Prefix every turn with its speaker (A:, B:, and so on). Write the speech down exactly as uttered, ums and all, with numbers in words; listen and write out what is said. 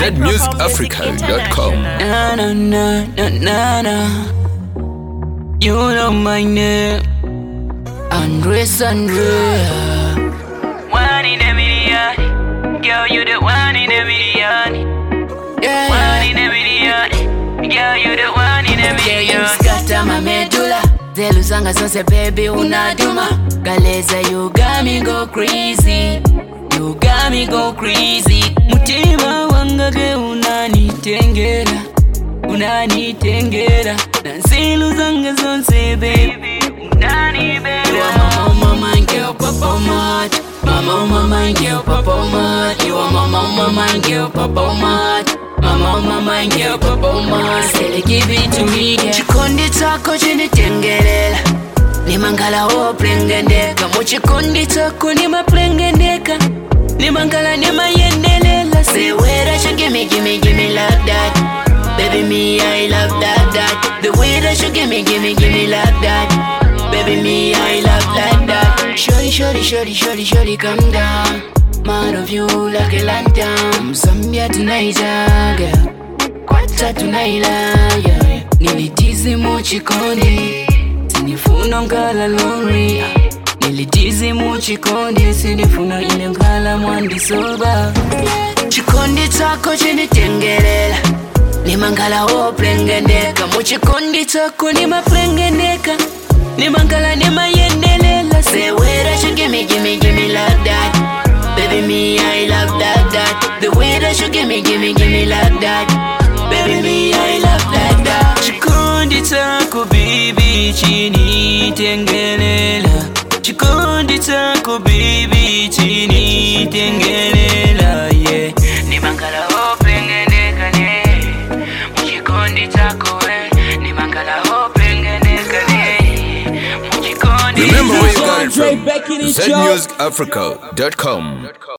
A: Z music africa dot com.
B: Na na na na na na. You know my name, Andres Andrea.
C: One in a million, girl, you the one in a million.
B: Yeah,
C: One in a million, girl, you the one in a
B: yeah, you
C: million.
B: scatter my medulla. Zeluzanga sonse baby unaduma. Galeza you got me go crazy. You got me go crazy. Mutima wangage unanitengera, unanitengera. Nansiluzanga sonse baby unanibera. You are my mama, my girl, papa mad. Mama, mama, girl, papa mad. You are my mama, my girl, papa mad. Mama, mama, girl, papa mad. Say give it to me, girl. Chikondi chako chinitengerera. Nimangala ho plengendeka. Muchikondi chako nima plengendeka. Nimangala nima yendelela. Say where that you give me, give me, give me like that. Baby me, I love that, that. The way that you give me, give me, give me like that. Baby me, I love like that. Shorty, shorty, shorty, shorty, shorty, come down. Mad of you like a lantern. Zambia tonight, girl. Kwata tonight, yeah. Nilitizi muchikondi, sinifuna ngala lonely. Nilitizi muchikondi, sinifuna ine ngala mwandi soba. Chikondi chako chinitengerera. Nimangala ho plengendeka. Muchikondi chako nima plengendeka. Nimangala nima yendelela. Say where that you give me, give me, give me like that. Baby me, I love that, that. The way that you give me, give me, give me like that. Baby me, I love like that. Chikondi chako baby chini tengelela. Chikondi chako baby chini tengelela, yeah. Nimangala ho plengendeka ne. Chikondi chako we. Nimangala ho plengendeka ne. Chikondi.
A: Remember where you got it from. Z music africa dot com.